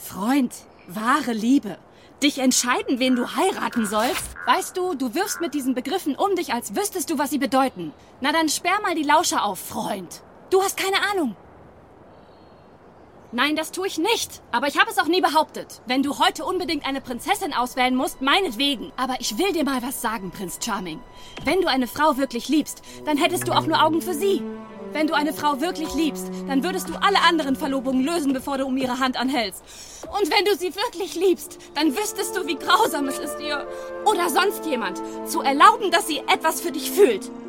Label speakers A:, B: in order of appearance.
A: Freund, wahre Liebe. Dich entscheiden, wen du heiraten sollst? Weißt du, du wirfst mit diesen Begriffen um dich, als wüsstest du, was sie bedeuten. Na dann sperr mal die Lauscher auf, Freund. Du hast keine Ahnung. Nein, das tue ich nicht. Aber ich habe es auch nie behauptet. Wenn du heute unbedingt eine Prinzessin auswählen musst, meinetwegen. Aber ich will dir mal was sagen, Prinz Charming. Wenn du eine Frau wirklich liebst, dann hättest du auch nur Augen für sie. Wenn du eine Frau wirklich liebst, dann würdest du alle anderen Verlobungen lösen, bevor du um ihre Hand anhältst. Und wenn du sie wirklich liebst, dann wüsstest du, wie grausam es ist, ihr oder sonst jemand zu erlauben, dass sie etwas für dich fühlt.